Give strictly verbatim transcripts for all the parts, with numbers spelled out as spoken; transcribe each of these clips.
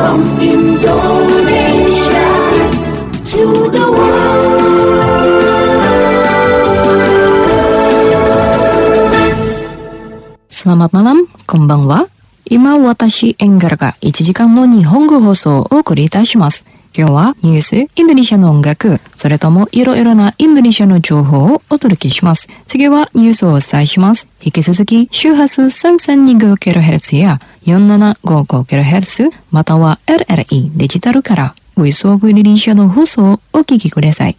From Indonesia to the world。Selamat malam, konbanwa。今、私、エンガルがいちじかんの日本語放送をお送りいたします。今日はニュース、インドネシアの音楽、それともいろいろなインドネシアの情報をお届けします。次はニュースをお伝えします。引き続き、周波数 さんぜんにじゅうごキロヘルツ や よんせんななひゃくごじゅうごキロヘルツ または エルエルイー デジタルから、Voice of Indonesia の放送をお聞きください。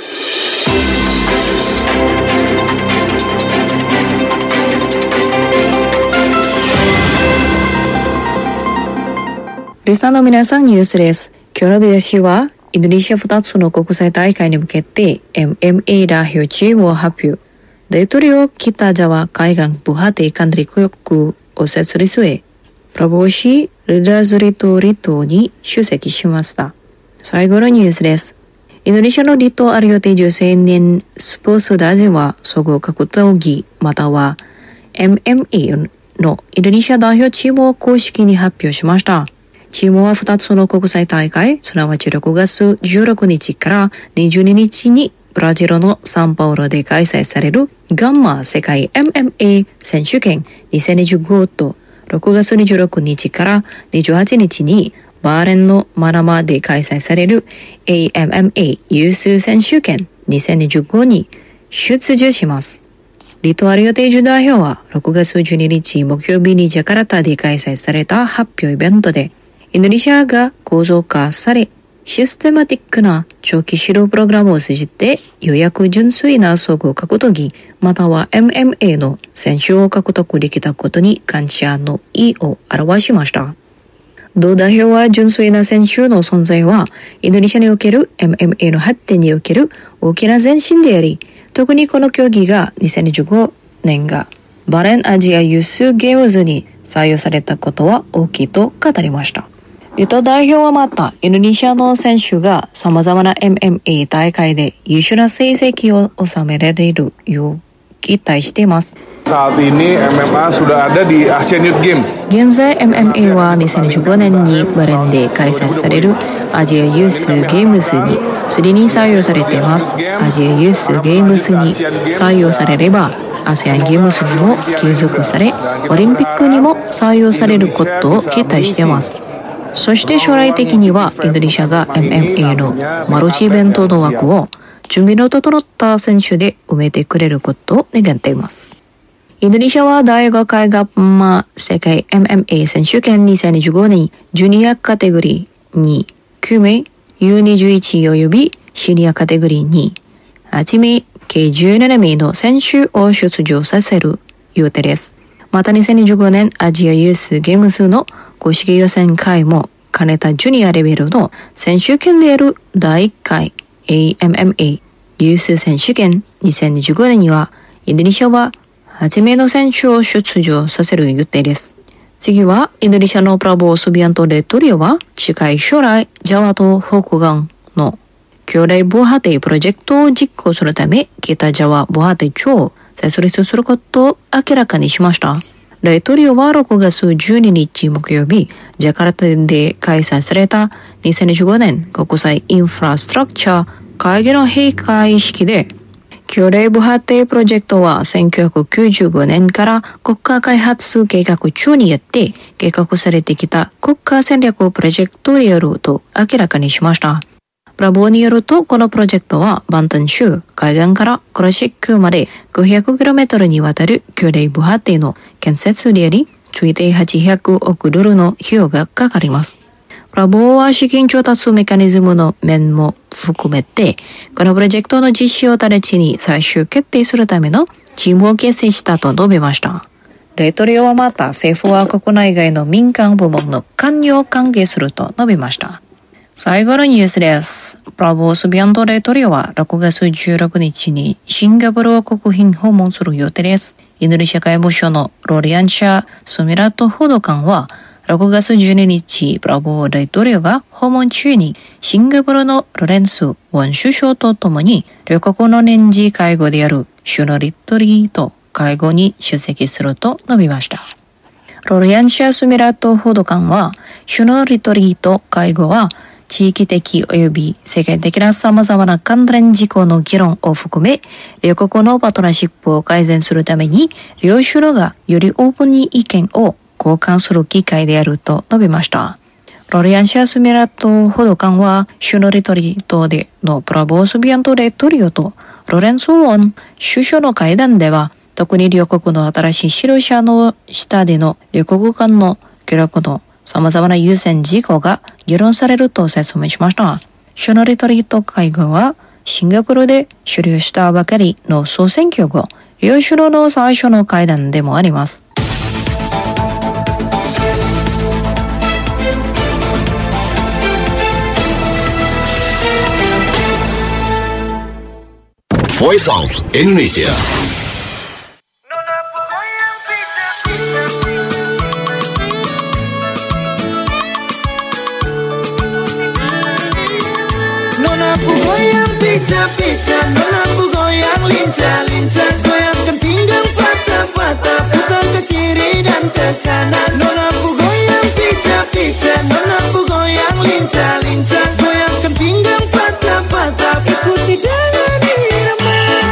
リスナーの皆さん、ニュースです。今日の見出しは、インドネシアふたつの国際大会に向けて エムエムエー 代表チームを発表。大統領北ジャワ海岸部派手管理局を設立へ、プラボー氏ルダズリ島離島に出席しました。最後のニュースです。インドネシアの離島ある予定じゅうせんねんスポーツ大臣は総合格闘技または エムエムエー のインドネシア代表チームを公式に発表しました。チームはふたつの国際大会、すなわちろくがつじゅうろくにちからにじゅうににちにブラジルのサンパウロで開催されるガンマ世界 エムエムエー 選手権にせんにじゅうごとろくがつにじゅうろくにちからにじゅうはちにちにバーレンのマナマで開催される エーエムエムエー ユース選手権にせんにじゅうごに出場します。リトアル予定中代表はろくがつじゅうににち木曜日にジャカルタで開催された発表イベントで、インドネシアが構造化され、システマティックな長期指導プログラムを通じて、ようやく純粋な総合格闘技、または エムエムエー の選手を獲得できたことに感謝の意を表しました。同代表は純粋な選手の存在は、インドネシアにおける エムエムエー の発展における大きな前進であり、特にこの競技がにせんにじゅうごねんがバレンアジアユースゲームズに採用されたことは大きいと語りました。リト代表はまた、インドネシアの選手が様々な エムエムエー 大会で優秀な成績を収められるよう期待しています。 Saat ini エムエムエー sudah ada di Asian Youth Games. 現在 エムエムエー はにせんにじゅうごねんにバレンで開催されるアジアユースゲームズにすでに採用されています。アジアユースゲームズに採用されれば、アセアンゲームズにも継続され、オリンピックにも採用されることを期待しています。そして将来的にはインドネシアが エムエムエー のマルチイベントの枠を準備の整った選手で埋めてくれることを願っています。インドネシアは第ごかいガンマ世界 エムエムエー 選手権にせんにじゅうごねんジュニアカテゴリーにきゅうめい、ユーにじゅういちおよびシニアカテゴリーにはちめい、計じゅうななめいの選手を出場させる予定です。またにせんにじゅうごねんアジアユースゲームズの公式予選会も兼ねたジュニアレベルの選手権であるだいいっかい エーエムエムエー ユース選手権にせんにじゅうごねんにはインドネシアははちめいの選手を出場させる予定です。次はインドネシアのプラボー・スビアント・レトリオは近い将来ジャワと北岸の兄弟防波堤プロジェクトを実行するため北ジャワ防波堤庁を設立することを明らかにしました。レトリオはろくがつじゅうににち木曜日、ジャカルタで開催されたにせんにじゅうごねん国際インフラストラクチャー会議の閉会式で、兄弟防波堤プロジェクトはせんきゅうひゃくきゅうじゅうごねんから国家開発計画中によって計画されてきた国家戦略プロジェクトであると明らかにしました。プラボーによると、このプロジェクトはバンタン州海岸からクラシックまで ごひゃくキロメートル にわたる兄弟防波堤の建設であり、推定はっぴゃくおくドルの費用がかかります。プラボーは資金調達メカニズムの面も含めて、このプロジェクトの実施を直ちに最終決定するためのチームを結成したと述べました。レトリオはまた、政府は国内外の民間部門の関与を歓迎すると述べました。最後のニュースです。プラボー・スビアント・レトリオはろくがつじゅうろくにちにシンガポールを国賓訪問する予定です。インドネシア外務省のロリアンシャ・スミラト報道官はろくがつじゅうににちプラボー・レトリオが訪問中にシンガポールのロレンス・ウォン首相と共に両国の年次会合である首脳リトリート会合に出席すると述べました。 ロレアンシアスミラト報道官は、首脳リトリート会合は、地域的及び世界的な様々な関連事項の議論を含め、両国のパートナーシップを改善するために、両首脳がよりオープンに意見を交換する機会であると述べました。ロレアンシアスミラト報道官は、首脳リトリートでのプラボースビアントレトリオとロレンソウォン首相の会談では、特に両国の新しい指導者の下での両国間の協力の様々な優先事項が議論されると説明しました。首脳リトリート会合はシンガポールで終了したばかりの総選挙後、両首脳の最初の会談でもあります。 Voice of Indonesia. Pica-pica, nona ku goyang lincah-lincah, goyangkan pinggang patah-patah, putar ke kiri dan ke kanan. Nona ku goyang pica-pica, nona ku goyang lincah-lincah, goyangkan pinggang patah-patah, ikuti dengan irama.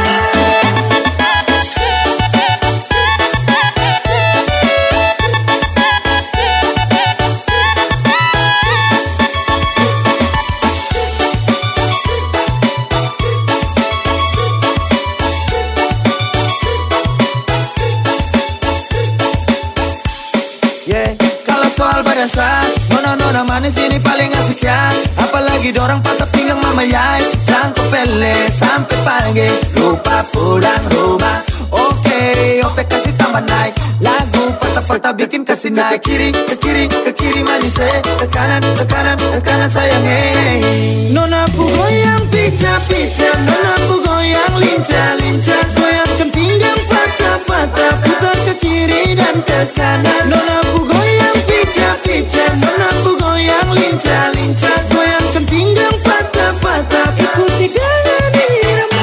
Nona-nona manis ini paling asik ya, apalagi dorang patah pinggang mama yai, cangkok pele sampai pagi, lupa pulang rumah. Oke, ope kasih tambah naik, lagu patah-patah bikin kasih naik. Ke kiri, ke kiri, ke kiri manis eh, ke kanan, ke kanan, ke kanan sayang eh. Nona ku goyang pica-pica, nona ku goyang lincah-lincah, goyangkan pinggang patah-patah, putar ke kiri dan ke kanan. Nona ku goyang pica-pica, nona ku goyang lincah-lincah, goyangkan pinggang patah-patah, ikuti dengan irama.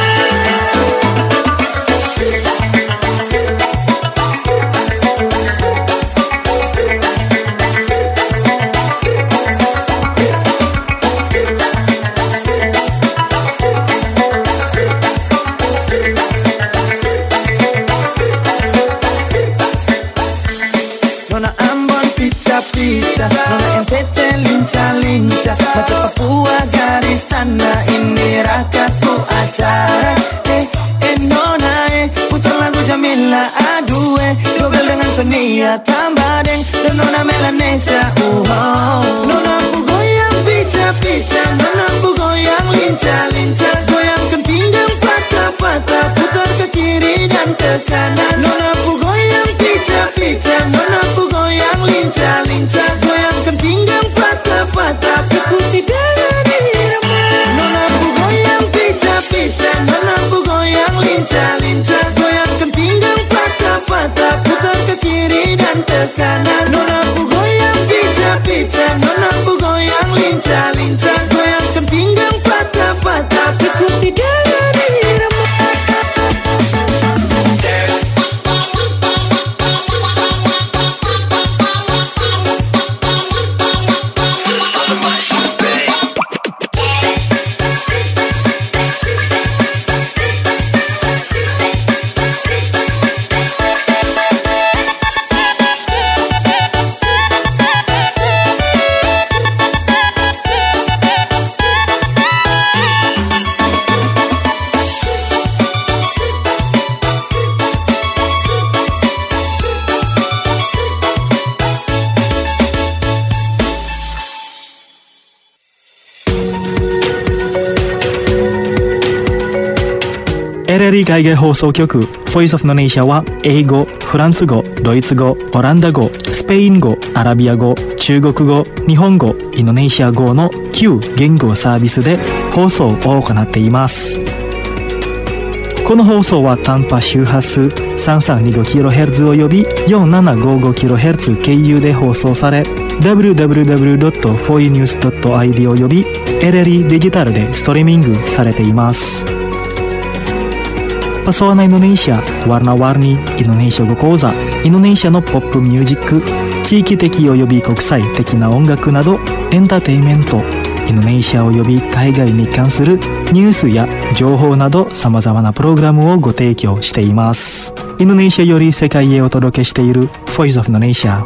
Nona N T T lincah-lincah, macam Papua garis tanah, ini rakatku acara. Eh, eh nona eh, putar lagu Jamila aduh eh, dobel dengan Sonia tambah deng, dan nona Melanesia uh oh. Nona ku goyang pica-pica, nona ku goyang lincah-lincah, goyangkan pinggang patah-patah, putar ke kiri dan ke kanan. Nona ku goyang pica-pica, nona ku goyang lincah-lincah, goyangkan pinggang patah-patah, ikuti dengan irama. Nona ku goyang pica-pica, nona ku goyang lincah-lincah, goyangkan pinggang patah-patah, putar ke kiri dan ke kanan. Nona ku goyang pica-pica, nona ku goyang lincah-lincah, goyangkan pinggang patah-patah, ikuti dengan irama. エルエルイ 海外放送局 Voice of Indonesia は英語、フランス語、ドイツ語、オランダ語、スペイン語、アラビア語、中国語、日本語、インドネシア語のきゅう言語サービスで放送を行っています。この放送は短波周波数 さんさんにごキロヘルツ および よんななごごキロヘルツ 経由で放送され ダブリューダブリューダブリュードットフォーユーニュースドットアイディー および エルエルイ デジタルでストリーミングされています。Pesona Indonesia, warna-warni Indonesia Go Koza, Indonesia no pop music, 地域的及び国際的な音楽などエンターテインメント、インドネシア及び海外に関するニュースや情報などさまざまなプログラムをご提供しています。インドネシアより世界へお届けしている Voice of Indonesia。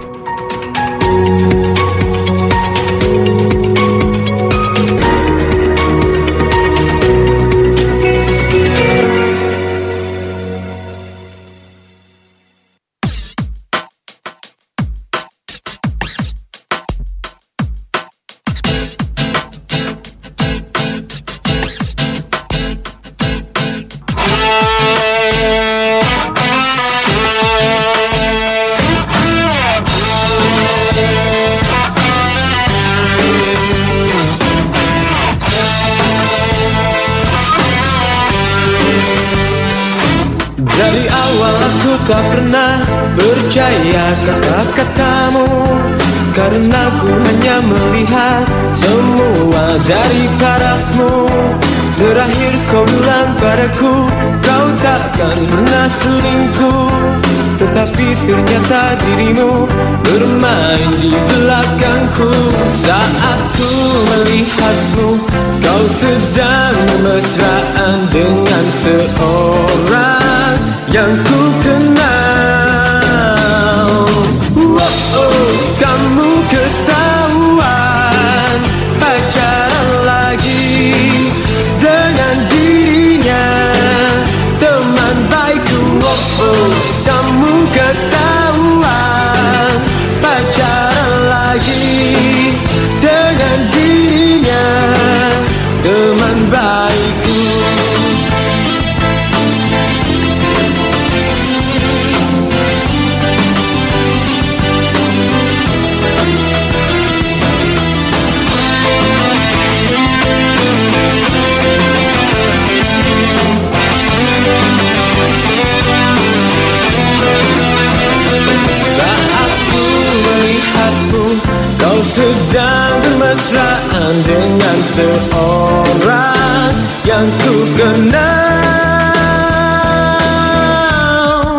Dari awal aku tak pernah percaya kata-katamu, karena ku hanya melihat semua dari parasmu. Terakhir kau bilang padaku kau takkan pernah selingkuh, tetapi ternyata dirimu bermain di belakangku. Saat ku melihatmu kau sedang mesraan dengan seorang yang ku kenal. Oh, oh, kamu ketahuan pacaran lagi dengan dirinya, teman baikku. Oh, oh, kamu ketahuan pacaran lagi dengan dirinya, teman baikku. Kau sedang bermesraan dengan seorang yang ku kenal.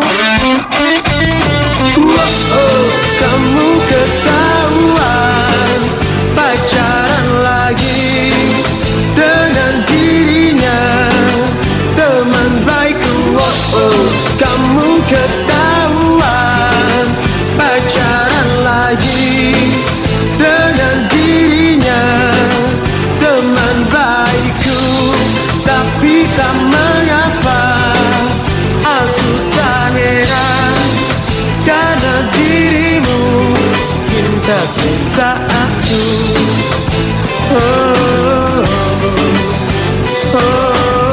Oh, oh, kamu ketahuan pacaran lagi dengan dirinya, teman baikku. Oh, oh, kamu ketahuan pacaran lagi dengan dirinya, teman baikku. Tapi tak mengapa aku tak heran, karena dirimu cinta sesaatku. Oh, oh, oh, oh.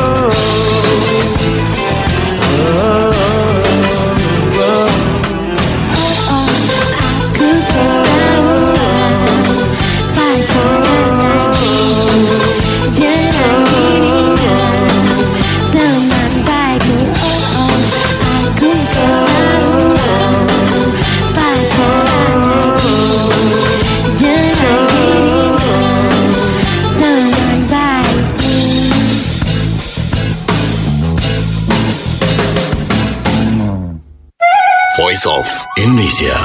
Voice of Indonesia.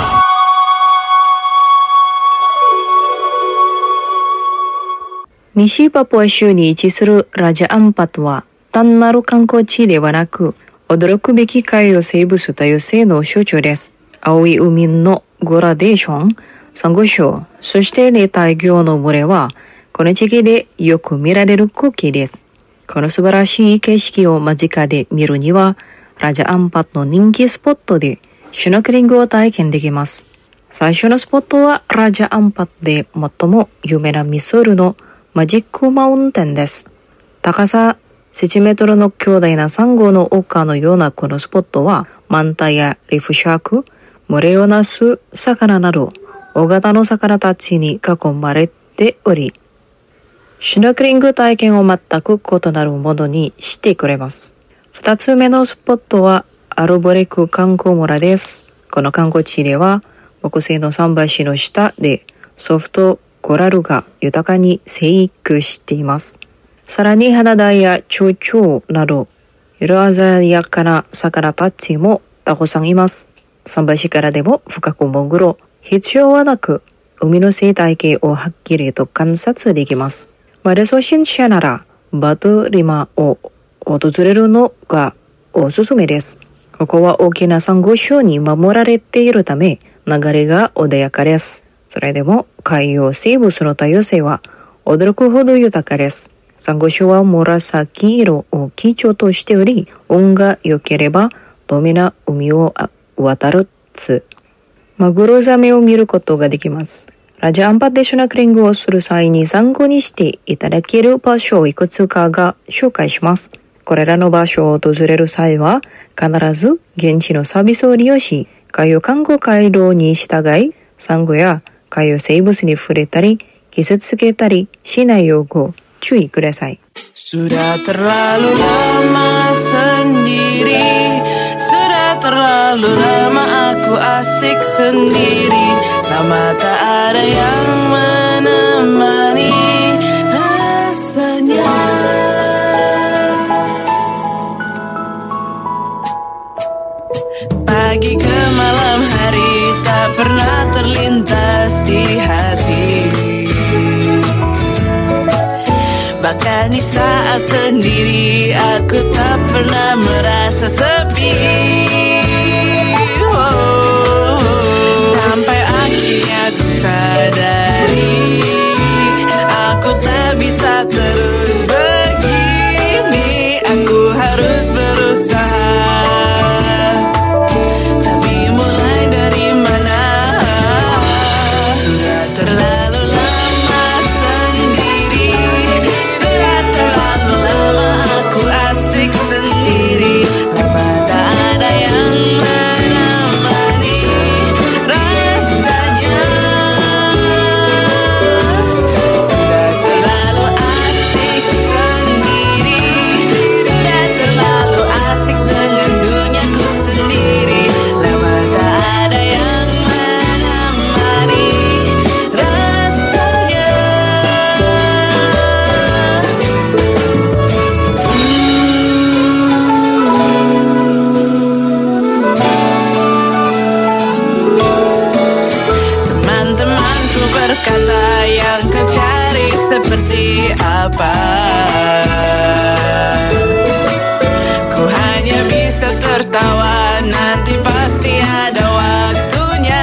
西パプア州に位置するラジャアンパトは単なる観光地ではなく、驚くべき海洋生物多様性の象徴です。青い海のグラデーション、サンゴ礁、そして熱帯魚の群れは、この地域でよく見られる光景です。この素晴らしい景色を間近で見るには、ラジャアンパトの人気スポットでシュノーケリングを体験できます。最初のスポットはラジャアンパトで最も有名なミソールのマジックマウンテンです。高さななメートルの巨大なサンゴの丘のようなこのスポットは、マンタやリーフシャーク、群れをなす魚など、大型の魚たちに囲まれており、シュノーケリング体験を全く異なるものにしてくれます。二つ目のスポットはアルボレク観光村です。この観光地では木製の桟橋の下でソフトコラルが豊かに生育しています。さらにハナダやチョウチョウなど色鮮やかな魚たちもたくさんいます。桟橋からでも深く潜る必要はなく、海の生態系をはっきりと観察できます。まだ初心者なら、バトリマを訪れるのがおすすめです。ここは大きなサンゴ礁に守られているため、流れが穏やかです。それでも海洋生物の多様性は驚くほど豊かです。サンゴ礁は紫色を基調としており、運が良ければ透明な海を渡るつ、マグロザメを見ることができます。ラジャアンパでシュナクリングをする際に参考にしていただける場所をいくつかが紹介します。これらの場所を訪れる際は、必ず現地のサービスを利用し、海洋観光回廊に従い、サンゴや海洋生物に触れたり、傷つけたりしないようご注意ください。 Sudah terlalu lama sendiri, sudah terlalu lama aku asik sendiri, lama tak ada yang menemani rasanya. Pagi ke malam hari tak pernah terlintas di hati. Bahkan di saat sendiri aku tak pernah merasa sepi. Oh, sampai akhirnya aku sadari aku tak bisa terus begini. Aku harus berusaha. Tapi mulai dari mana? Sudah terlalu lama sendiri, sudah terlalu lama aku asik sendiri, lama tak ada yang menemani rasanya. Sudah terlalu asik sendiri, sudah terlalu asik dengan duniaku sendiri, lama tak ada yang menemani rasanya. Teman-temanku berkata yang kau cari seperti apa. Ku hanya bisa tertawa, nanti pasti ada waktunya.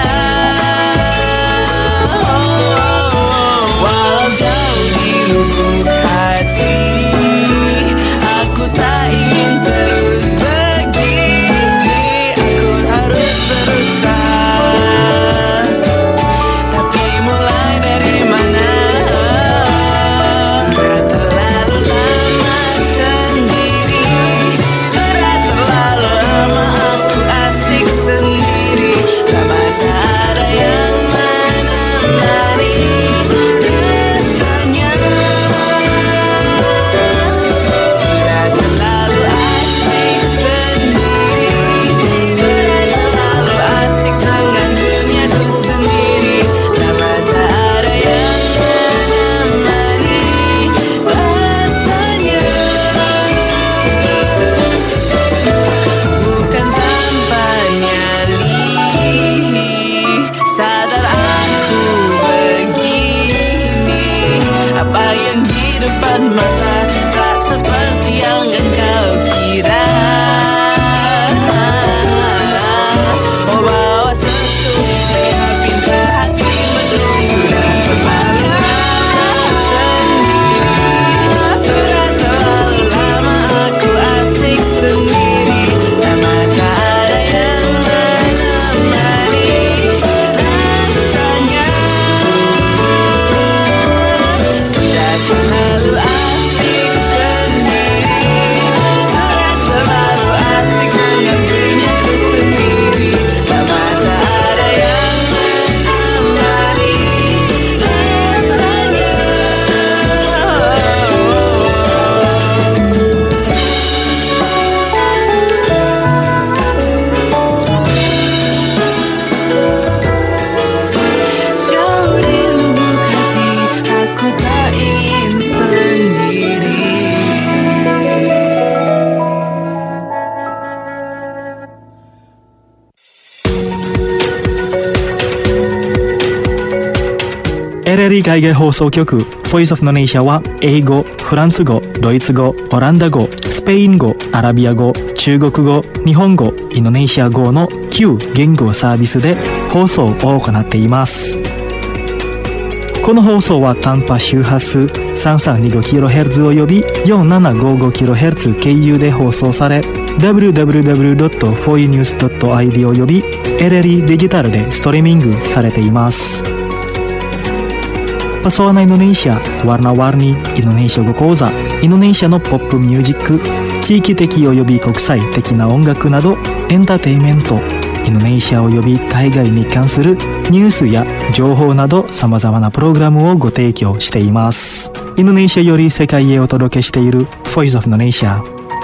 Walau jauh di lubuk hati, aku tak ingin terus begini. Aku harus berusaha. Tapi mulai dari mana? Sudah terlalu lama sendiri, sudah terlalu lama aku asik sendiri, lama tak ada yang menemani rasanya. Sudah terlalu asik sendiri, sudah terlalu asik dengan duniaku sendiri, lama tak ada yang menemani rasanya. Bukan tanpa nyali, sadar aku begini. Apa yang di depan mata tak seperti yang engkau kira. Oh, bawa sesungguhnya pinta hati menunggu dan terlalu lama sendiri, sudah terlalu lama aku asik sendiri, lama tak ada yang menemani rasanya. Sudah terlalu asik sendiri, sudah terlalu asik dengan duniaku sendiri, lama tak ada yang menemani rasanya. Jauh di lubuk hati, aku tak ingin sendiri. エルエル 海外放送局 Voice of Indonesia は英語、フランス語、ドイツ語、オランダ語、スペイン語、アラビア語、中国語、日本語、インドネシア語のきゅう言語サービスで放送を行っています。この放送は短波周波数 さんさんにごキロヘルツ 及び よんななごごキロヘルツ 経由で放送され ダブリューダブリューダブリュードットフォーユーニュースドットアイディー 及び エルエルイー デジタルでストリーミングされています。Pesona Indonesia, Warna-warni Indonesia語講座、インドネシアのポップミュージック、地域的及び国際的な音楽などエンターテインメント、インドネシア及び海外に関するニュースや情報など様々なプログラムをご提供しています。インドネシアより世界へお届けしている Voice of Indonesia。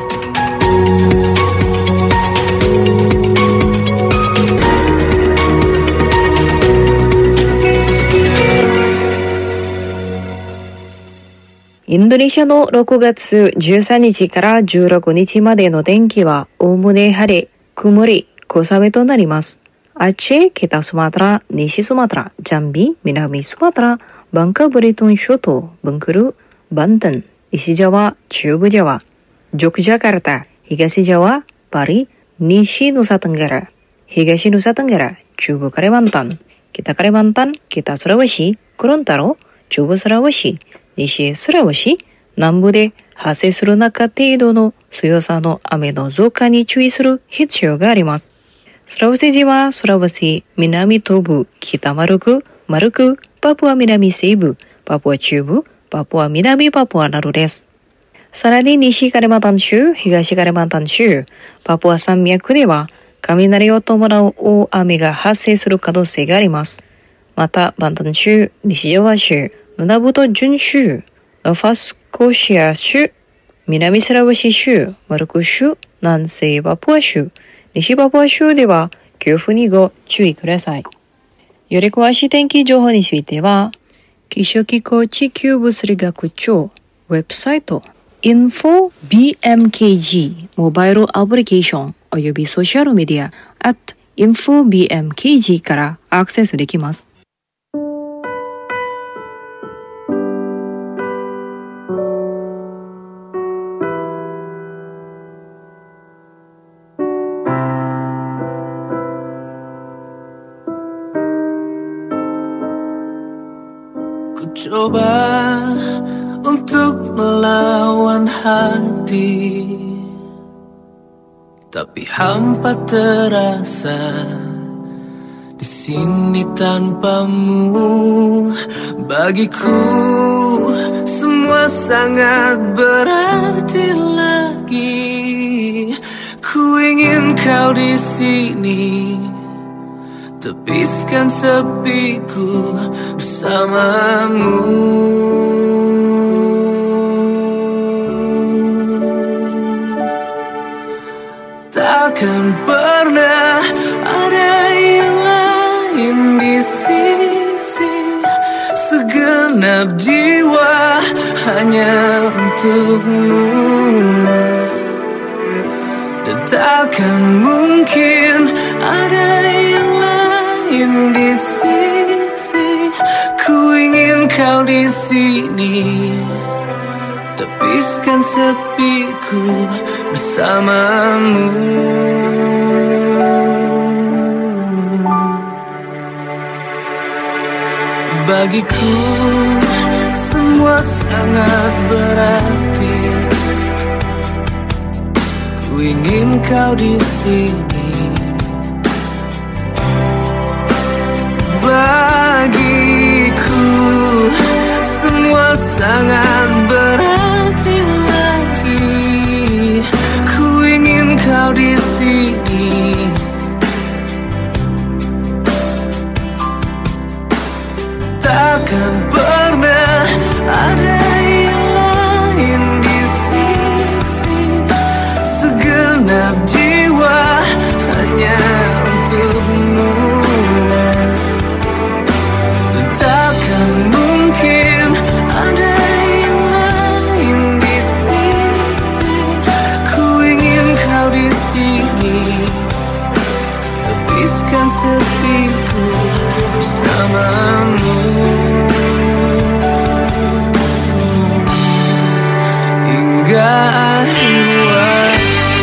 インドネシアのろくがつじゅうさんにちからじゅうろくにちまでの天気はおおむね晴れ、曇り、小雨となります。アチェ、北スマトラ、西スマトラ、ジャンビ、南スマトラ、バンカブリトン諸島、ブンクル、バンタン、西ジャワ、中部ジャワ、ジョクジャカルタ、東ジャワ、バリ、西ヌサテンガラ、東ヌサテンガラ、中部カレバンタン、北カレバンタン、北スラワシ、クロンタロ、中部スラワシ、西スラワシ、南部で発生する中程度の強さの雨の増加に注意する必要があります。スラワシジはスラワシ、南東部、北マルク、マルク、パプア南西部、パプア中部、パプア南パプアなどです。さらに西カレマンタン州、東カレマンタン州、パプア山脈では雷を伴う大雨が発生する可能性があります。また、バンタン州、西ジャワ州、ヌナブトジュン州、ノファスコシア州、南スラワシ州、マルク州、南西パプア州、西パプア州では強風にご注意ください。より詳しい天気情報については、気象機構地球物理学庁ウェブサイト インフォビーエムケージー モバイルアプリケーションおよびソーシャルメディア アット インフォビーエムケージー からアクセスできます。 Coba untuk melawan hati, tapi hampa terasa di sini tanpamu. Bagiku semua sangat berarti lagi. Ku ingin kau di sini, tepiskan sepiku bersamamu. Takkan pernah ada yang lain di sisi, segenap jiwa hanya untukmu. Dan takkan mungkin ada yang lain di sisi. Ku ingin kau di sini, tepiskan sepiku bersamamu. Bagiku semua sangat berarti. Ku ingin kau di sini. Bagiku semua sangat berarti lagi. Ku ingin kau di sini. Takkan pernah ada yang lain di sisi, segenap jiwa hanya untukmu. akhir waktu.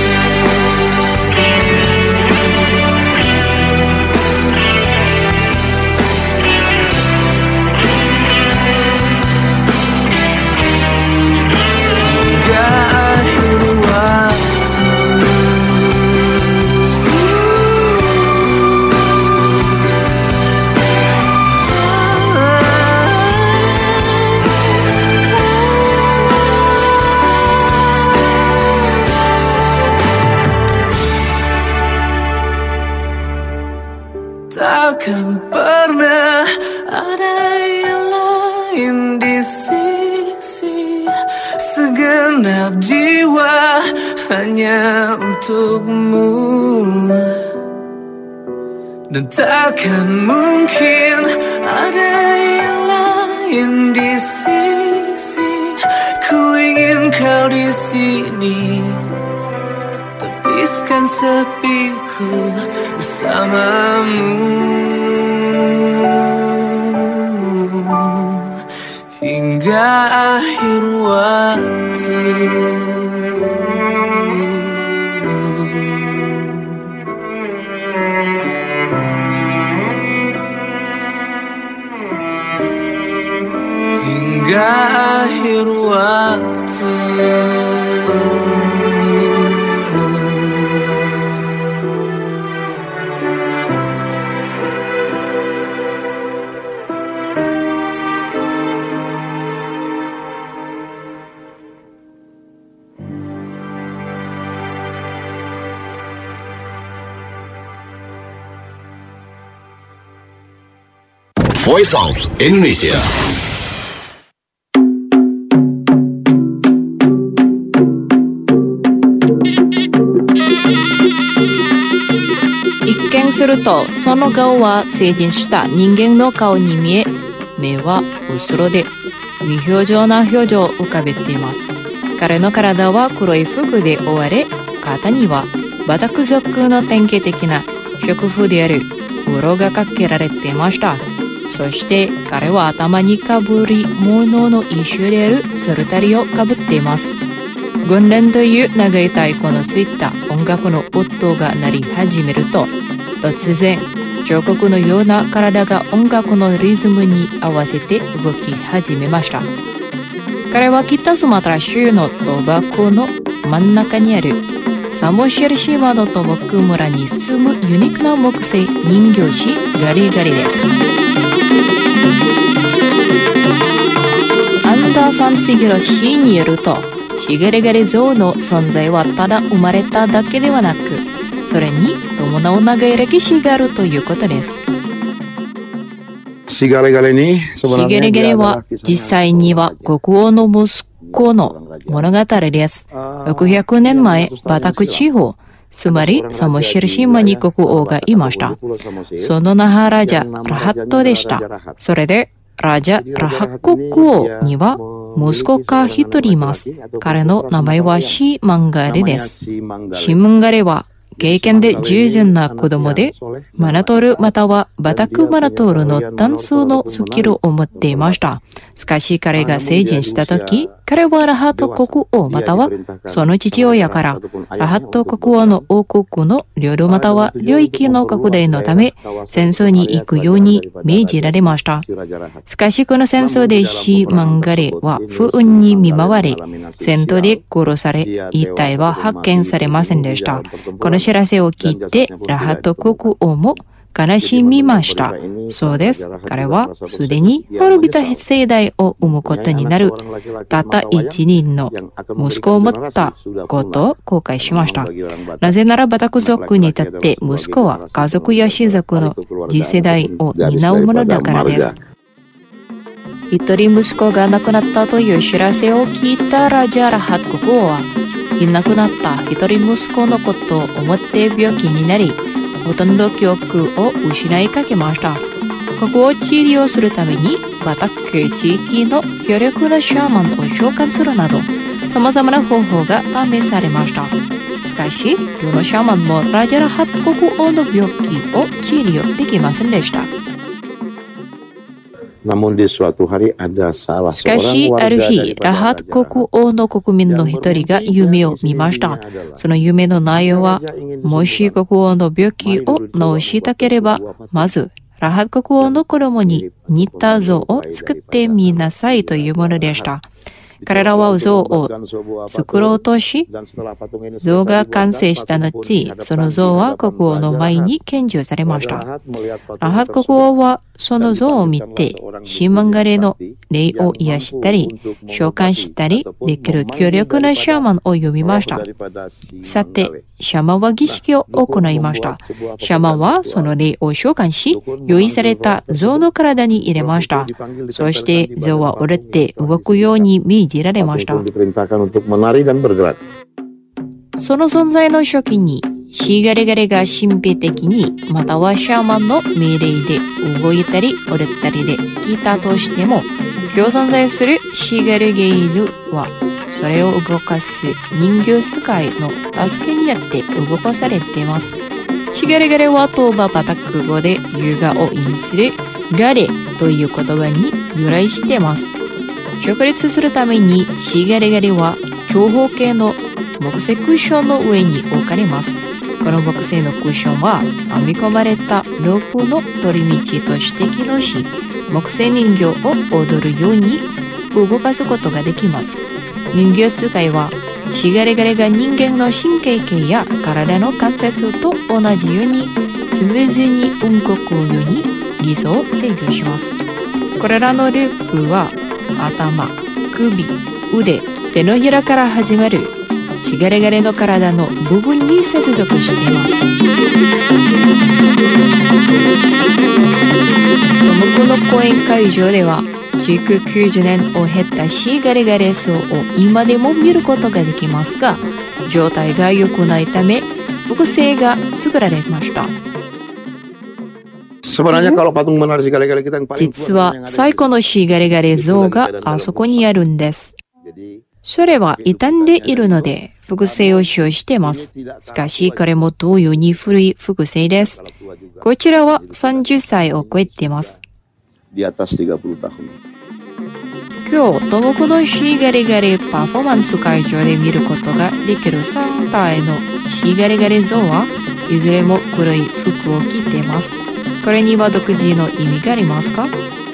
Takkan pernah ada yang lain di sisi, segenap jiwa hanya untukmu. Dan takkan mungkin ada yang lain di sisi, ku ingin kau di sini, tepiskan sepiku bersamamu hingga akhir waktu. Hingga akhir waktu. Voice of Indonesia. 一見するとその顔は成人した人間の顔に見え、目はうつろで無表情な表情を浮かべています。彼の体は黒い服で覆われ、肩にはバタク族の典型的な食風である鱗がかけられていました。そして彼は頭にかぶり物の一種であるソルタリをかぶっています。軍連という長い太鼓のついた音楽の音が鳴り始めると、突然彫刻のような体が音楽のリズムに合わせて動き始めました。彼は北スマトラ州の賭博の真ん中にあるサモシェル島のトモク村に住むユニークな木製人形師ガリガリです。アンダーソン・シギロ氏によると、シガリガリ像の存在はただ生まれただけではなく、それに伴う長い歴史があるということです。 シガリガリにシガリガリは実際には国王の息子の物語です。ろくひゃくねんまえ、バタク地方、つまりサモシェル島に国王がいました。その名はラジャ・ラハットでした。それでラジャ・ラハッ国王には息子が一人います。彼の名前はシーマンガレです。シーマンガレは経験で十分な子供で、マナトールまたはバタクマナトールのダンスのスキルを持っていました。しかし彼が成人したとき、彼はラハット国王またはその父親からラハット国王の王国の領土または領域の拡大のため戦争に行くように命じられました。しかしこの戦争でシーマンガレは不運に見舞われ、戦闘で殺され、遺体は発見されませんでした。この知らせを聞いてラハット国王も悲しみました。そうです。彼はすでに滅びた世代を生むことになるたった一人の息子を持ったことを後悔しました。なぜならバタク族にとって息子は家族や親族の次世代を担うものだからです。一人息子が亡くなったという知らせを聞いたラジャ・ラハット国王は、いなくなった一人息子のことを思って病気になり、ほとんど記憶を失いかけました。ここを治療するためにバタク地域の強力なシャーマンを召喚するなど、様々な方法が試されました。しかし、どのシャーマンもラジャ・ラハット国王の病気を治療できませんでした。 しかし、ある日、ラハト国王の国民の一人が夢を見ました。その夢の内容は、もし国王の病気を治したければ、まず、ラハト国王の子供に似た像を作ってみなさいというものでした。彼らは像を作ろうとし、像が完成した後、その像は国王の前に献上されました。ラハト国王はその像を見て、シーマンガレの霊を癒したり、召喚したりできる強力なシャーマンを呼びました。さて、シャーマンは儀式を行いました。シャーマンはその霊を召喚し、用意された像の体に入れました。そして像は折れて動くように命じられました。その存在の初期に、シーガレガレが神秘的に、またはシャーマンの命令で動いたり折れたりで聞いたとしても、今日存在するシーガレゲイルは、それを動かす人形使いの助けによって動かされています。シガレガレはトーババタク語で優雅を意味するガレという言葉に由来しています。直立するためにシガレガレは長方形の木製クッションの上に置かれます。この木製のクッションは編み込まれたロープの取り道として機能し、木製人形を踊るように動かすことができます。人形使いはシガレガレが人間の神経系や体の関節と同じようにスムーズに動くように偽装を制御します。これらのループは頭、首、腕、手のひらから始まるシガレガレの体の部分に接続しています。トムコの公演会場ではじゅうきゅう、きゅうじゅうねんを経たシーガレガレ像を今でも見ることができますが、状態が良くないため複製が作られました。実は最古のシーガレガレ像があそこにあるんです。それは傷んでいるので複製を使用しています。しかしこれも同様に古い複製です。こちらはさんじゅっさいを超えています。今日、トモコのシーガレガレパフォーマンス会場で見ることができるさん体のシーガレガレ像はいずれも黒い服を着ています。これには独自の意味がありますか？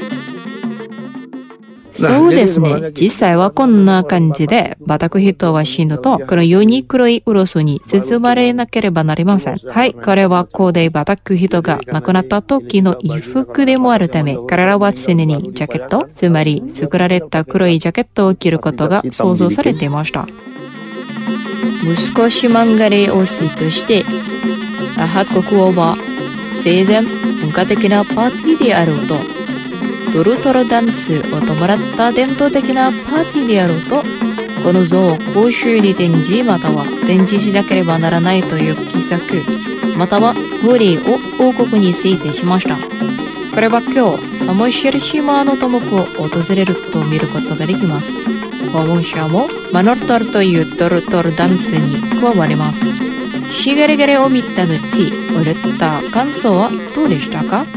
そうですね。実際はこんな感じで、バタク人は死ぬと、このように黒いウロスに包まれなければなりません。はい、これは古代バタク人が亡くなった時の衣服でもあるため、彼らは常にジャケット、つまり作られた黒いジャケットを着ることが想像されていました。息子シマンガレ王子として、ラハト国王は生前文化的なパーティーであろうと、トルトルダンスを伴った伝統的なパーティーであろうと、この像を公衆に展示または展示しなければならないという規則、または法令を王国に制定しました。これは今日、サモシェル島のトモコを訪れると見ることができます。訪問者もマノルトルというトルトルダンスに加わります。シーガレガレを見た後、踊った感想はどうでしたか？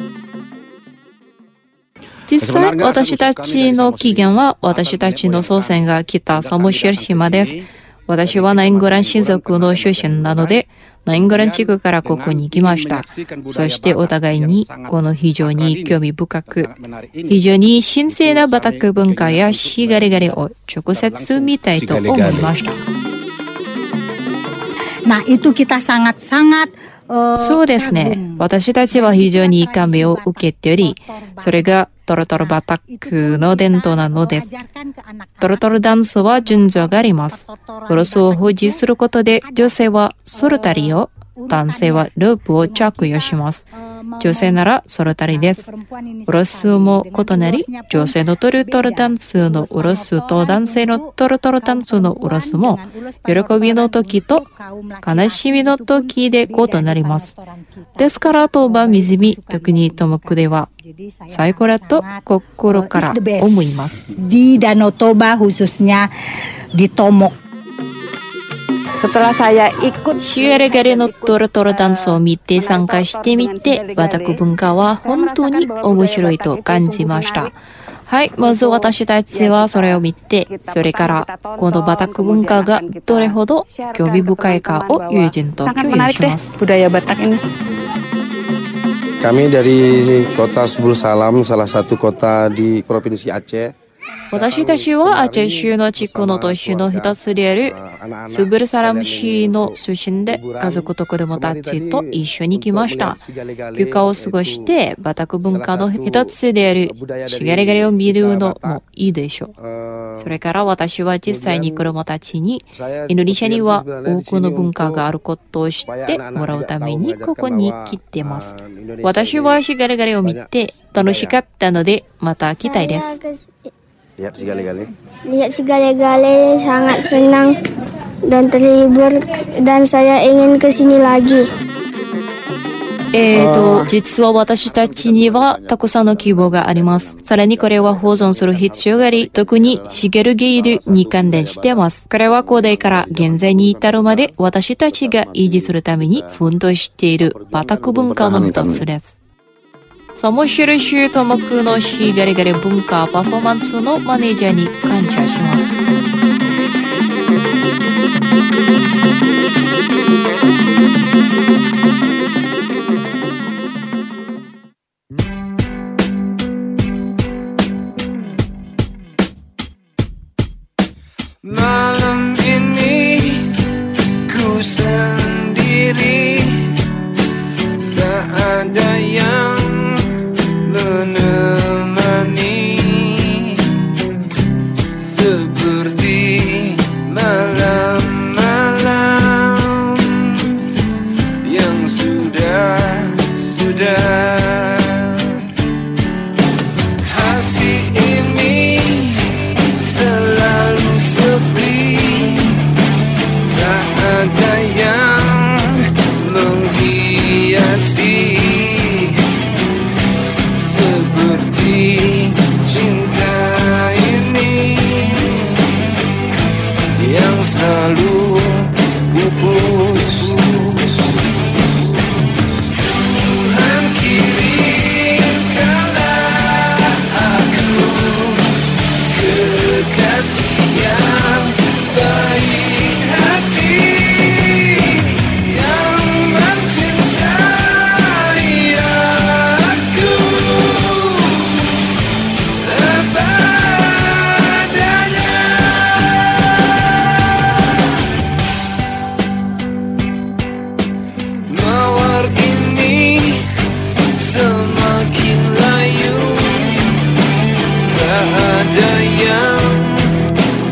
実際、私たちの起源は私たちの祖先が来たサモシェル島です。私はナインゴラン親族の出身なので、ナインゴラン地区からここに来ました。そしてお互いにこの非常に興味深く、非常に神聖なバタク文化やシーガレガレを直接見たいと思いました。そうですね。私たちは非常に感銘を受けており、それがトロトロバタクの伝統なのです。トロトロダンスは順序があります。ウロスを保持することで、女性はソルタリを、男性はロープを着用します。女性ならソルタリです。ウロスも異なり、女性のトルトルダンスのウロスと男性のトルトルダンスのウロスも、喜びの時と悲しみの時で異なります。ですから、トーバ水見、特にトモクでは、最高だと心から思います。 Di Danau Toba khususnya di Tomok. Setelah saya ikut しがれがれのトロトロダンスを見て参加してみて、バタク文化は本当に面白いと感じました。はい、まず私たちはそれを見て、それからこのバタク文化がどれほど興味深いかを友人と共有します。 budaya Batak ini. Kami dari kota Subul Salam, salah satu kota di Provinsi Aceh. 私たちはアチェ州の地区の都市の一つであるスブルサラム市の出身で、家族と子供たちと一緒に来ました。休暇を過ごしてバタク文化の一つであるシガレガレを見るのもいいでしょう。それから私は実際に子供たちにインドネシアには多くの文化があることを知ってもらうためにここに来てます。私はシガレガレを見て楽しかったのでまた来たいです。 Lihat si gale-gale. Lihat si gale-gale sangat senang dan terhibur dan saya ingin ke sini lagi. えーと、実は私たちにはたくさんの希望があります。さらにこれは保存する必要があり、特にシゲルゲイルに関連しています。これは古代から現在に至るまで私たちが維持するために奮闘しているバタク文化の一つです。 サモシル州トモクのシガレガレ文化パフォーマンスのマネージャーに感謝します。 Malam ini ku sendiri, tak ada yang menemani, seperti malam-malam yang sudah-sudah. Hati ini selalu sepi, tak ada yang menghiasi, cinta ini yang selalu pupus. Tuhan kirimkanlah aku kekasih yang baik hati, yang mencintai aku. Mawar ini semakin layu, tak ada yang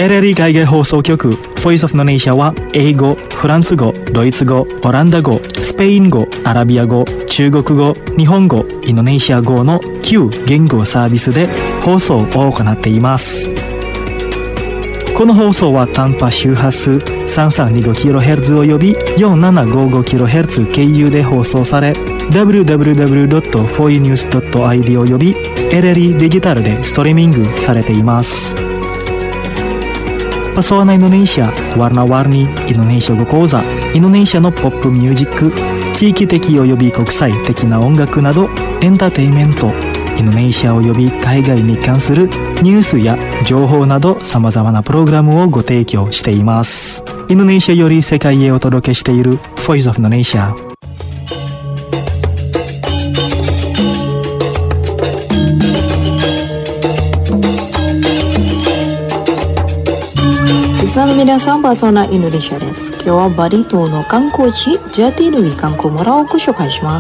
エルエル 海外放送局 Voice of Indonesia は英語、フランス語、ドイツ語、オランダ語、スペイン語、アラビア語、中国語、日本語、インドネシア語のきゅう言語サービスで放送を行っています。この放送は短波周波数 さんさんにごキロヘルツ および よんななごごキロヘルツ 経由で放送され ダブリューダブリューダブリュードットフォーイーニュースドットアイディー および エルエル デジタルでストリーミングされています。Pesona Indonesia, Warna-warni Indonesia語講座、インドネシアのポップミュージック、地域的および国際的な音楽などエンターテインメント、インドネシアおよび海外に関するニュースや情報など様々なプログラムをご提供しています。インドネシアより世界へお届けしている Voice of Indonesia。 リスナーの皆さん、パソナインドネシアです。今日はバリ島の観光地ジャティルウィ観光村をご紹介します。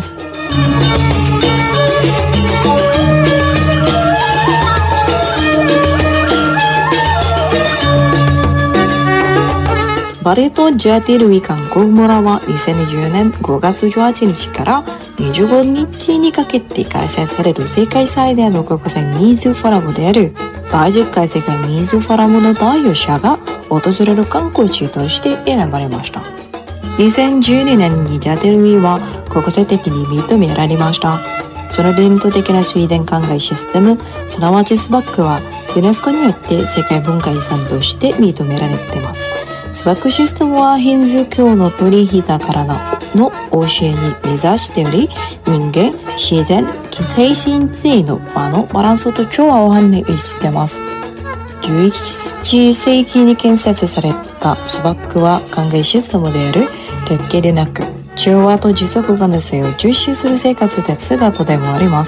バリ島ジャティルウィ観光村はにせんにじゅうよねんごがつじゅうはちにちからにじゅうごにちにかけて開催される世界最大の国際水フォラムであるだいじゅっかい世界水フォラムの代表者が訪れる観光地として選ばれました。にせんじゅうにねんにジャティルウィは国際的に認められました。その伝統的なスウェーデン灌漑システム、すなわちスバックはユネスコによって世界文化遺産として認められています。スバックシステムはヒンズー教の取り引いたからの教えに目指しており、人間、自然、精神性の場のバランスと調和を判明しています。じゅういちせいきに建設されたスバックは灌漑システムである列形でなく、調和と持続可能性を重視する生活哲学でもあります。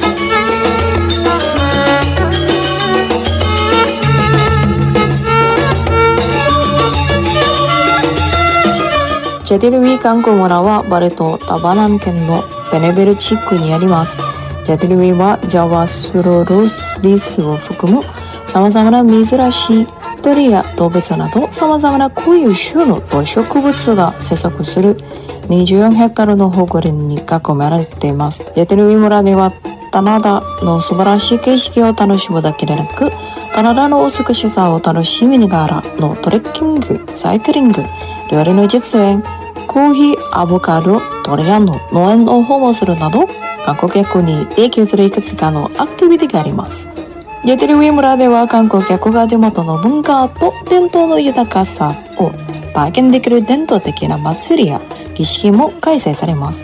ジャティルウィ観光村はバリ島タバナン県のベネベル地区にあります。ジャティルウィはジャワスロロリスを含む様々な珍しい鳥や動物など様々な固有種の動植物が生息するにじゅうよんヘクタールの保護林に囲まれています。ジャティルウィ村では棚田の素晴らしい景色を楽しむだけでなく、棚田の美しさを楽しみながらのトレッキング、サイクリング、料理の実演、コーヒー、アボカド、ドリアンの農園を訪問するなど、観光客に提供するいくつかのアクティビティがあります。ジャティルウィ村では観光客が地元の文化と伝統の豊かさを体験できる伝統的な祭りや儀式も開催されます。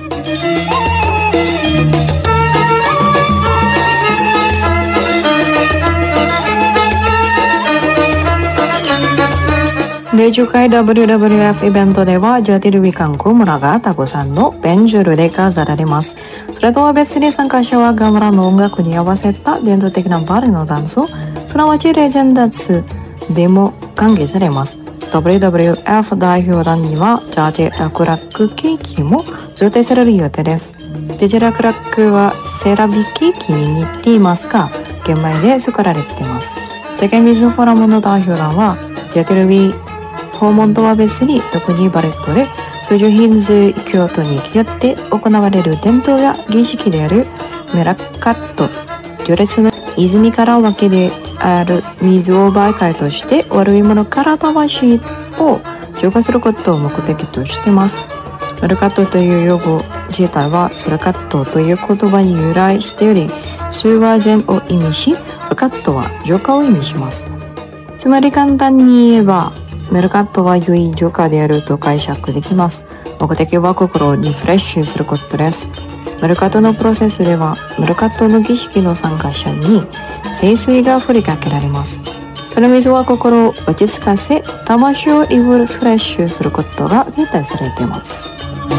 第じゅっかい ダブリューダブリューエフ イベントではジャティルウィ観光村がタコさんのベンジュルで飾られます。それとは別に参加者はガムラの音楽に合わせた伝統的なバレのダンスをすなわちレジェンダーツでも歓迎されます。 ダブリューダブリューエフ 代表団にはジャージラクラックケーキも贈呈される予定です。ジャージラクラックはセラビケーキに似ていますが玄米で作られています。世界水フォーラムの代表団はジャティルウィ訪問とは別に特にバレットで数十ヒンズ教徒によって行われる伝統や儀式であるメラカット、序列の泉から湧きである水を媒介として悪いものから魂を浄化することを目的としています。メラカットという用語自体はソラカットという言葉に由来しており、数は善を意味し、ルカットは浄化を意味します。つまり簡単に言えばメルカットは良い浄化であると解釈できます。目的は心をリフレッシュすることです。メルカットのプロセスではメルカットの儀式の参加者に聖水が振りかけられます。その水は心を落ち着かせ、魂をリフレッシュすることが期待されています。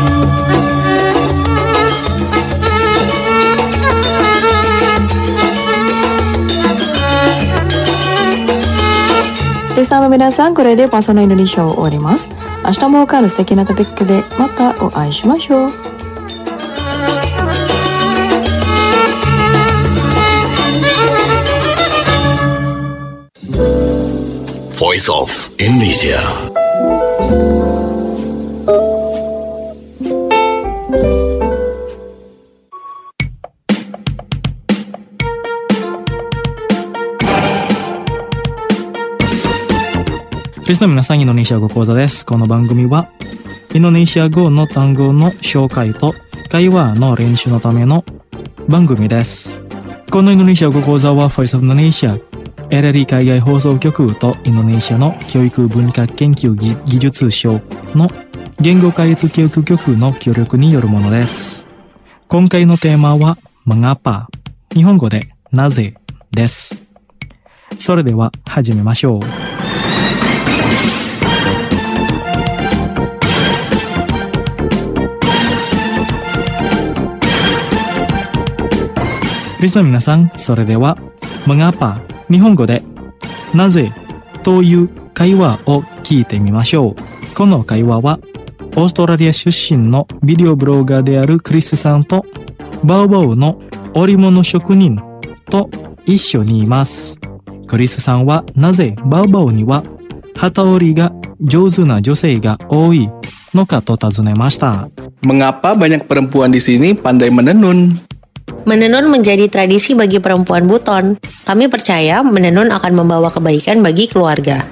リスナーの皆さん、これでパソナインドネシアを終わります。明日も他の素敵なトピックでまたお会いしましょう。 Voice of Indonesia. リスナーの皆さん、インドネシア語講座です。この番組はインドネシア語の単語の紹介と会話の練習のための番組です。このインドネシア語講座は Voice of Indonesia、エルエルイ 海外放送局とインドネシアの教育文化研究技術省の言語開発教育局の協力によるものです。今回のテーマは Mengapa、日本語でなぜです。それでは始めましょう。リスナーの皆さん、それでは Mengapa、日本語でなぜという会話を聞いてみましょう。この会話はオーストラリア出身のビデオブロガーであるクリスさんとバオバオの織物職人と一緒にいます。クリスさんはなぜバオバオには機織りが上手な女性が多いのかと尋ねました。 Mengapa banyak perempuan di sini pandai menenun? Menenun menjadi tradisi bagi perempuan Buton. Kami percaya menenun akan membawa kebaikan bagi keluarga.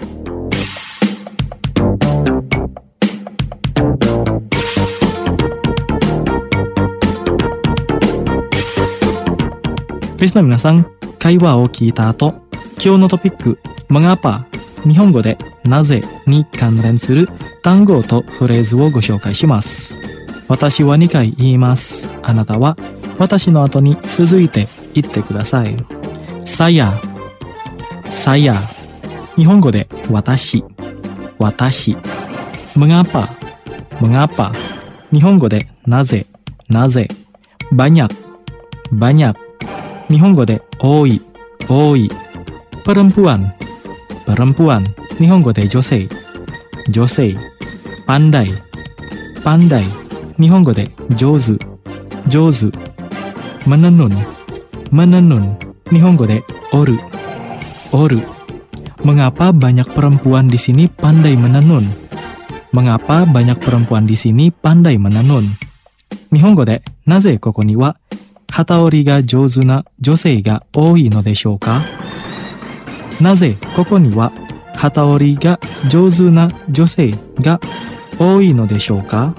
Listener 皆さん、会話を聞いた後、今日のトピック、Mengapa、日本語でなぜに関連する単語とフレーズをご紹介します。私はにかい言います。あなたは私の後に続いて言ってください。saya、saya、日本語で私、私。mengapa、mengapa、日本語でなぜ、なぜ。banyak、banyak、日本語で多い、多い。perempuan、perempuan、日本語で女性、女性。pandai、pandai、日本語で上手、上手。menenun、menenun、日本語で織る、織る。Mengapa banyak perempuan di sini pandai menenun? Mengapa banyak perempuan di sini pandai menenun? 日本語でなぜここには機織りが上手な女性が多いのでしょうか？なぜここには機織りが上手な女性が多いのでしょうか？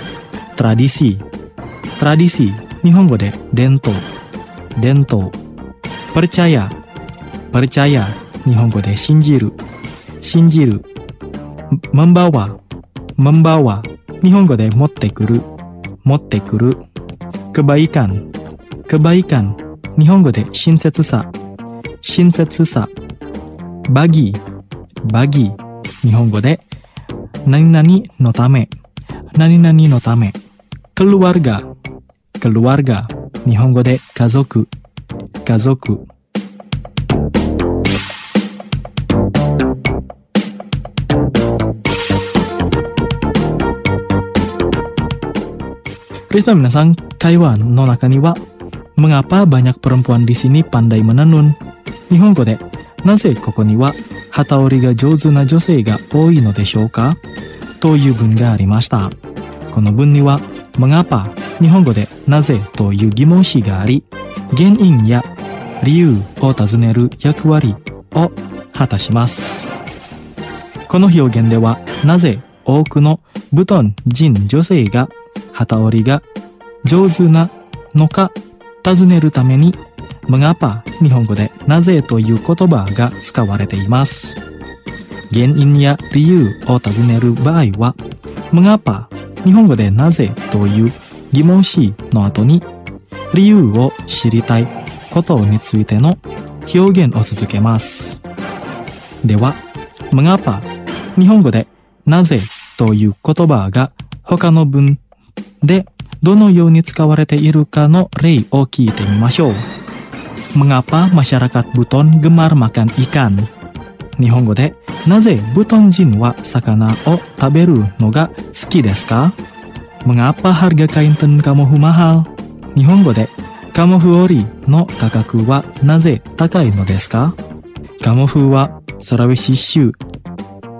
Tradisi、tradisi、日本語で伝統、伝統。percaya、percaya、日本語で信じる、信じる。membawa、membawa、日本語で持ってくる、持ってくる。kebaikan、kebaikan、日本語で親切さ、親切さ。bagi、bagi、日本語で何々のため、何々のため。keluarga、keluarga、日本語で家族、家族。Listener 皆さん、会話の中には Mengapa banyak perempuan di sini pandai menenun? 日本語でなぜここには機織りが上手な女性が多いのでしょうかという文がありました。この文には Mengapa、日本語でなぜという疑問詞があり、原因や理由を尋ねる役割を果たします。この表現ではなぜ多くのブトン人女性が機織りが上手なのか尋ねるために Mengapa 日本語でなぜという言葉が使われています。原因や理由を尋ねる場合は Mengapa 日本語でなぜという疑問詞の後に理由を知りたいことについての表現を続けます。では Mengapa 日本語でなぜという言葉が他の文でどのように使われているかの例を聞いてみましょう。Mengapa masyarakat Buton gemar makan ikan? 日本語でなぜブトン人は魚を食べるのが好きですか？ Mengapa harga kain tenun kamofu mahal? 日本語でカモフ織りの価格はなぜ高いのですか？カモフはソラウェシ州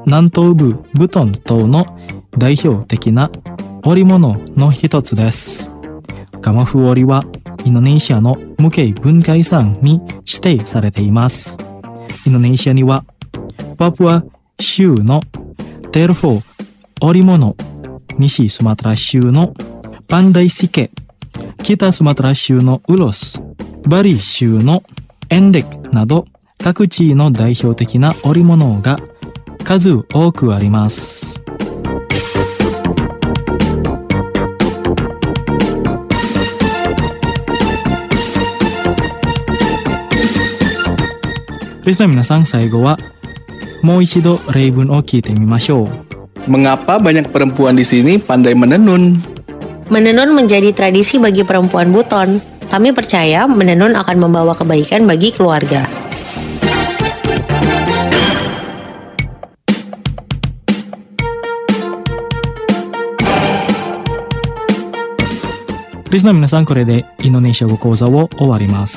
南東部ブトン島の代表的な織物の一つです。ガマフ織はインドネシアの無形文化遺産に指定されています。インドネシアにはパプア州のテルフォー織物、西スマトラ州のパンダイシケ、北スマトラ州のウロス、バリ州のエンデクなど各地の代表的な織物が数多くあります。リスナー皆さん、最後はもう一度例文を聞いてみましょう。 Mengapa banyak perempuan di sini pandai menenun? Menenun menjadi tradisi bagi perempuan Buton. Kami percaya menenun akan membawa kebaikan bagi keluarga. Listener 皆さん、これでインドネシア語講座を終わります。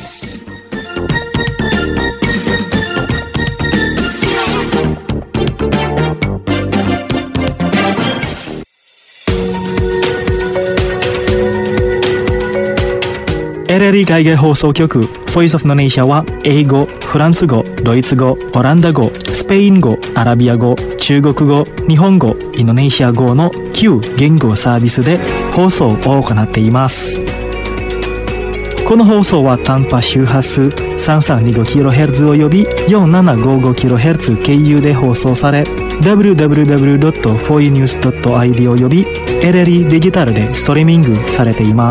エルエルイ 海外放送局 Voice of Indonesia は英語、フランス語、ドイツ語、オランダ語、スペイン語、アラビア語、中国語、日本語、インドネシア語のきゅう言語サービスで放送を行っています。この放送は短波周波数 さんさんにごキロヘルツ および よんななごごキロヘルツ 経由で放送され ダブリューダブリューダブリュードットフォーイーニュースドットアイディー および エルエルイ デジタルでストリーミングされています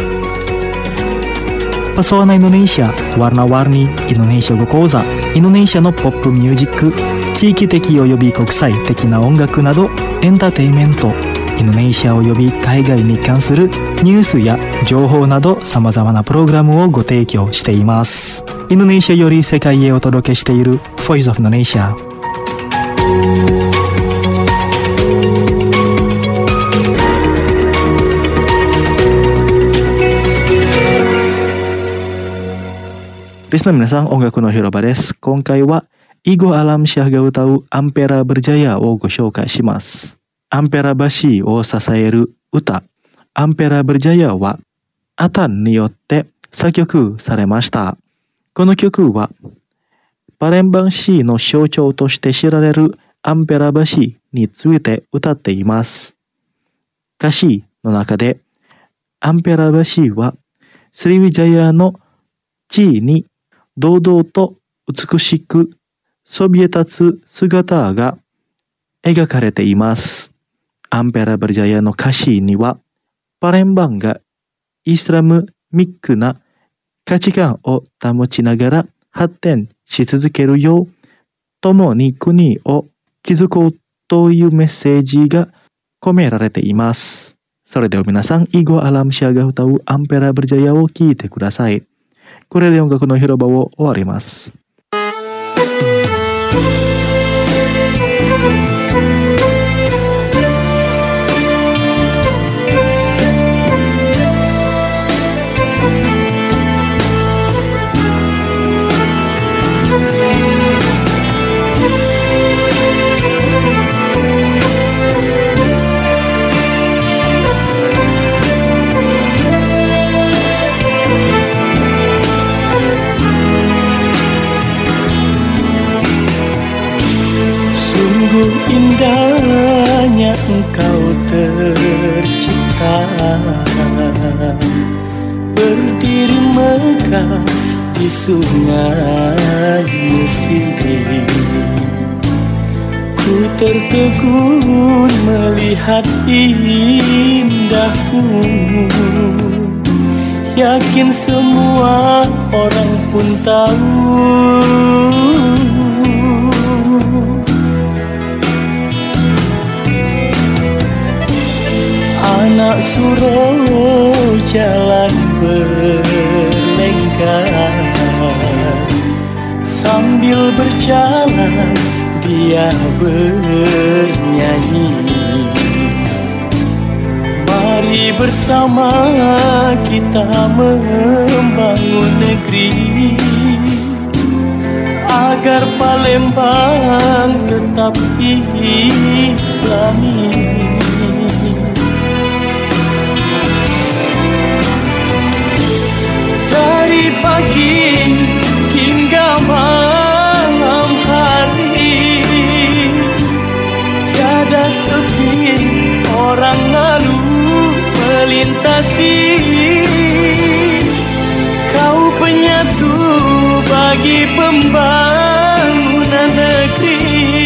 。Pesona Indonesia, warna-warni Indonesia語講座、インドネシアのポップミュージック、地域的および国際的な音楽などエンターテインメント、インドネシアおよび海外に関するニュースや情報など様々なプログラムをご提供しています。インドネシアより世界へお届けしている Voice of Indonesia。リスナー皆さん、音楽の広場です。今回はイゴ・アラムシャが歌うアンペラ・ブルジャヤをご紹介します。アンペラ橋を支える歌、アンペラ・ブルジャヤはアタンによって作曲されました。この曲はパレンバンシーの象徴として知られるアンペラ橋について歌っています。歌詞の中でアンペラ橋はスリヴィジャヤの地位に堂々と美しくそびえ立つ姿が描かれています。アンペラ・ブルジャヤの歌詞には、パレンバンがイスラムミックな価値観を保ちながら発展し続けるよう、共に国を築こうというメッセージが込められています。それでは皆さん、イゴ・アラムシャが歌うアンペラ・ブルジャヤを聴いてください。これで音楽の広場を終わります。 Indahnya engkau tercipta, berdiri megah di sungai Mesir. Ku tertegun melihat indahmu, yakin semua orang pun tahu. Anak suruh jalan berlengkar, sambil berjalan dia bernyanyi. Mari bersama kita membangun negeri, agar Palembang tetap Islami. Dari pagi hingga malam hari, tiada sepi orang lalu melintasi. Kau penyatu bagi pembangunan negeri,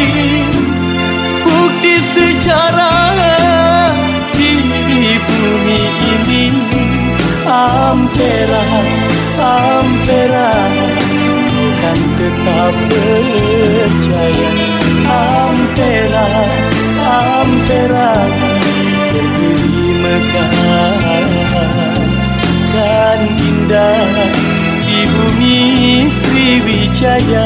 bukti sejarah di bumi ini. Ampera, Ampera, kan tetap percaya. Ampera, Ampera, berdiri megah dan indah di bumi Sriwijaya.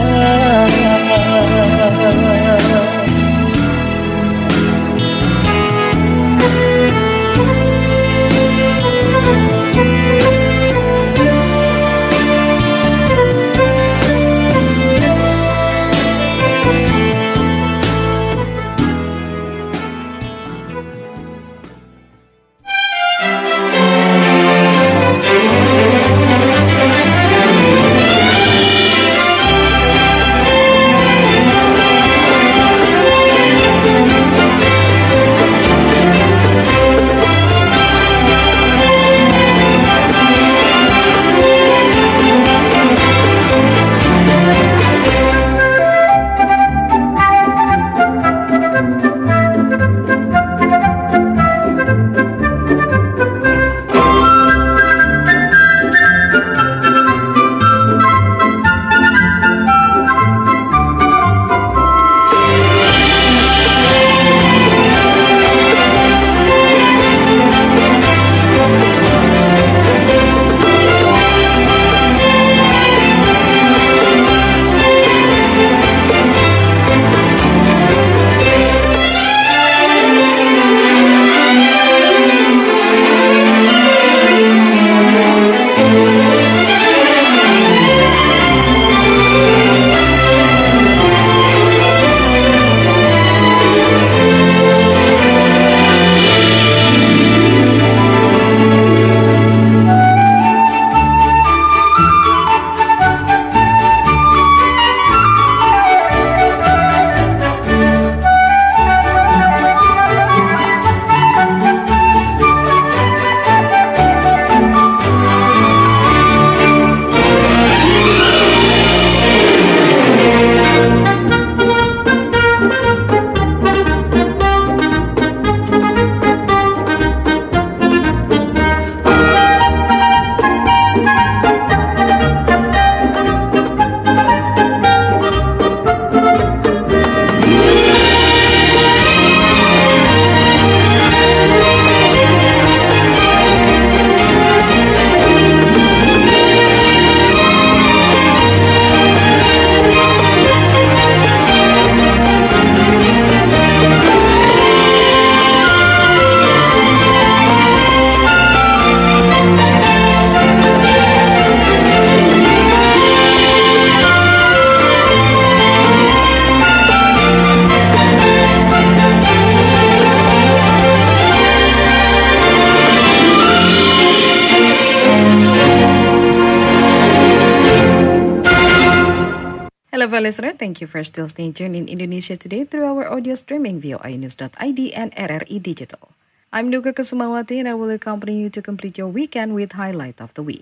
Hello, listener. Thank you for still staying tuned in Indonesia Today through our audio streaming via i news dot i d and R R I Digital. I'm Nuka Kusumawati and I will accompany you to complete your weekend with highlight of the week.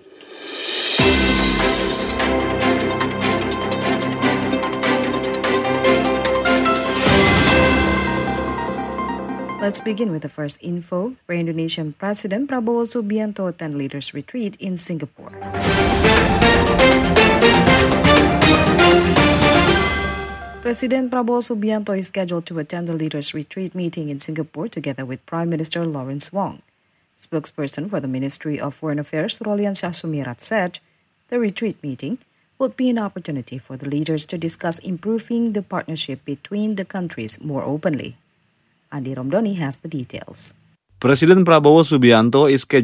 Let's begin with the first info, where Indonesian President Prabowo Subianto attend leaders retreat in Singapore. President Prabowo Subianto is scheduled to attend the leaders retreat meeting in Singapore together with Prime Minister Lawrence Wong. Spokesperson for the Ministry of Foreign Affairs, Rolian Shahsumirat, said the retreat meeting would be an opportunity for the leaders to discuss improving the partnership between the countries more openly. Andi Romdoni has the details. Presiden Prabowo Subianto is scheduled